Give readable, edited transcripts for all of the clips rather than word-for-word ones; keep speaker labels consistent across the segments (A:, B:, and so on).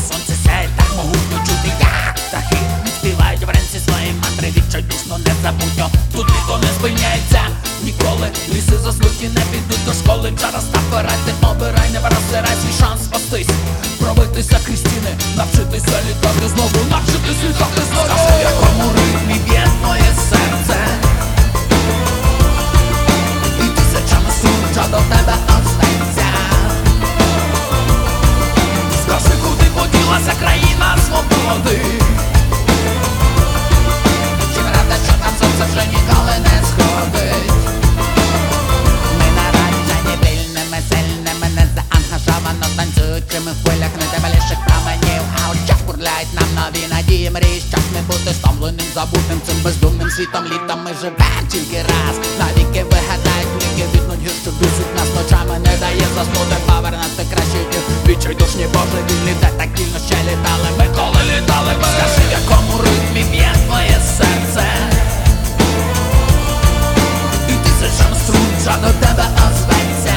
A: сонце сяє, так могутно чути, як птахи співають вранці свої мантри, відчайдушно, незабутньо. Тут ніхто не спиняється ніколи. Ліси заслуги не підуть до школи. Зараз наперед ти обирай, не просирай свій шанс спастись, пробитися крізь стіни, навчитися літати знову, навчитися літати знову. Скажи, в якому ритмі б'є твоє серце, і тисячами сурча до тебе остається. Скажи, куди поділася країна свободи? Чи правда, що там сонце вже ніколи не сходить? Ми народжені вільними, сильними, незаангажовано танцюючими в хвилях нетебеліших променів. А у час бурляють нам нові надії, мрії, щоб не бути стомленим, забутим цим бездумним світом. Літом ми живем тільки раз, навіки вигадають міки від нудьги, що дусить нас ночами, не дає заснути, повернути кращі дні. Відчайдушні божевільні, де так вільно ще літали ми, коли літали ми. Скажи, в якому ритмі б'є твоє серце, і тисячам струнча до тебе озветься.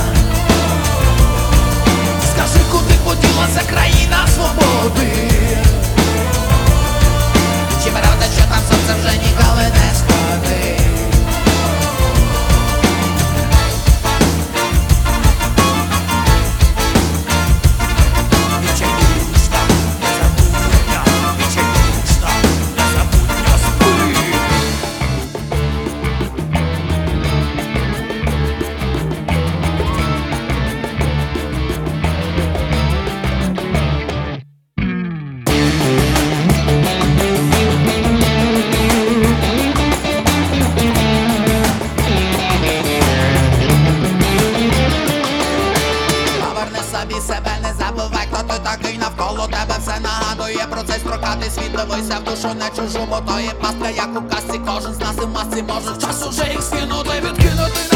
A: Скажи, куди поділася країна свободи? Чи правда, що там сонце вже ніколи не сходить? Відчайдушно, незабутньо, відчайдушно, незабутньо спи. Поверни собі себе, не забувай, хто ти такий, навколо тебе все нагадує про цей строкатий світ. Дивися в душу, не чужу, бо то є пастка, як у казці. Кожен з нас і в масці може в час уже їх скинути, відкинути.